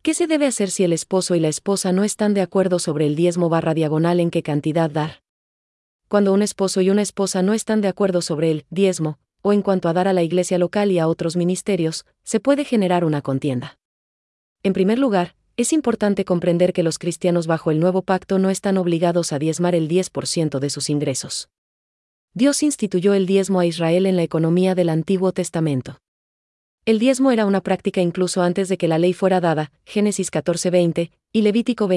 ¿Qué se debe hacer si el esposo y la esposa no están de acuerdo sobre el diezmo/diagonal en qué cantidad dar? Cuando un esposo y una esposa no están de acuerdo sobre el diezmo, o en cuanto a dar a la iglesia local y a otros ministerios, se puede generar una contienda. En primer lugar, es importante comprender que los cristianos bajo el nuevo pacto no están obligados a diezmar el 10% de sus ingresos. Dios instituyó el diezmo a Israel en la economía del Antiguo Testamento. El diezmo era una práctica incluso antes de que la ley fuera dada. Génesis 14:20, y Levítico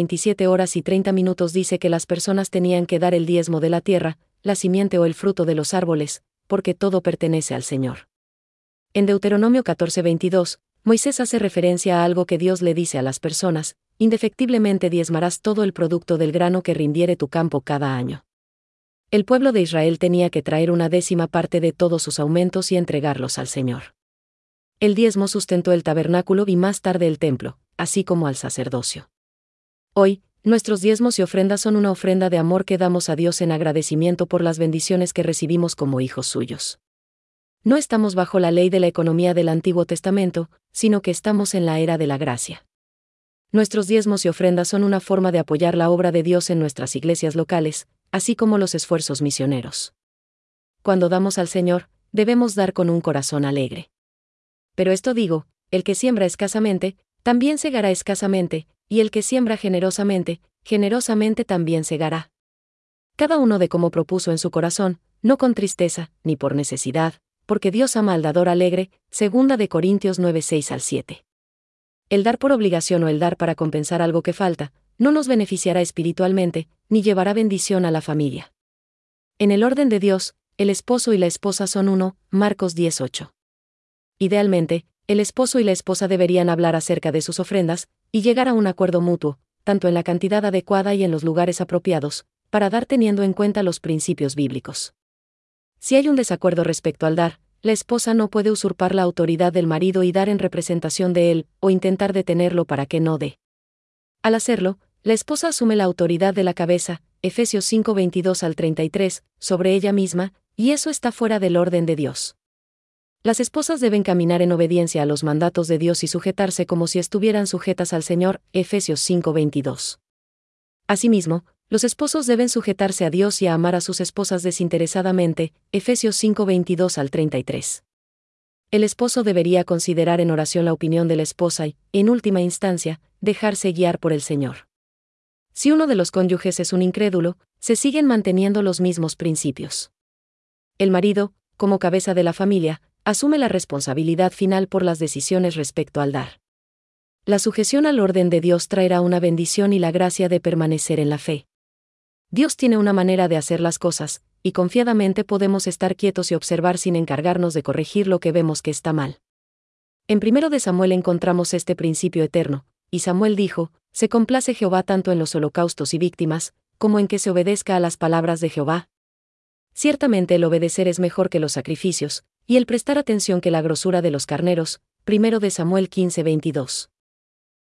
27:30 dice que las personas tenían que dar el diezmo de la tierra, la simiente o el fruto de los árboles, porque todo pertenece al Señor. En Deuteronomio 14:22, Moisés hace referencia a algo que Dios le dice a las personas: indefectiblemente diezmarás todo el producto del grano que rindiere tu campo cada año. El pueblo de Israel tenía que traer una 10ª parte de todos sus aumentos y entregarlos al Señor. El diezmo sustentó el tabernáculo y más tarde el templo, así como al sacerdocio. Hoy, nuestros diezmos y ofrendas son una ofrenda de amor que damos a Dios en agradecimiento por las bendiciones que recibimos como hijos suyos. No estamos bajo la ley de la economía del Antiguo Testamento, sino que estamos en la era de la gracia. Nuestros diezmos y ofrendas son una forma de apoyar la obra de Dios en nuestras iglesias locales, así como los esfuerzos misioneros. Cuando damos al Señor, debemos dar con un corazón alegre. Pero esto digo: el que siembra escasamente, también segará escasamente, y el que siembra generosamente, generosamente también segará. Cada uno de como propuso en su corazón, no con tristeza, ni por necesidad, porque Dios ama al dador alegre. 2 de Corintios 9:6-7. El dar por obligación o el dar para compensar algo que falta, no nos beneficiará espiritualmente, ni llevará bendición a la familia. En el orden de Dios, el esposo y la esposa son uno. Marcos 10:8. Idealmente, el esposo y la esposa deberían hablar acerca de sus ofrendas, y llegar a un acuerdo mutuo, tanto en la cantidad adecuada y en los lugares apropiados, para dar teniendo en cuenta los principios bíblicos. Si hay un desacuerdo respecto al dar, la esposa no puede usurpar la autoridad del marido y dar en representación de él, o intentar detenerlo para que no dé. Al hacerlo, la esposa asume la autoridad de la cabeza, Efesios 5:22-33, sobre ella misma, y eso está fuera del orden de Dios. Las esposas deben caminar en obediencia a los mandatos de Dios y sujetarse como si estuvieran sujetas al Señor, Efesios 5:22. Asimismo, los esposos deben sujetarse a Dios y a amar a sus esposas desinteresadamente, Efesios 5:22-33. El esposo debería considerar en oración la opinión de la esposa y, en última instancia, dejarse guiar por el Señor. Si uno de los cónyuges es un incrédulo, se siguen manteniendo los mismos principios. El marido, como cabeza de la familia, asume la responsabilidad final por las decisiones respecto al dar. La sujeción al orden de Dios traerá una bendición y la gracia de permanecer en la fe. Dios tiene una manera de hacer las cosas, y confiadamente podemos estar quietos y observar sin encargarnos de corregir lo que vemos que está mal. En 1 de Samuel encontramos este principio eterno, y Samuel dijo: se complace Jehová tanto en los holocaustos y víctimas, como en que se obedezca a las palabras de Jehová. Ciertamente el obedecer es mejor que los sacrificios, y el prestar atención que la grosura de los carneros. 1 de Samuel 15:22.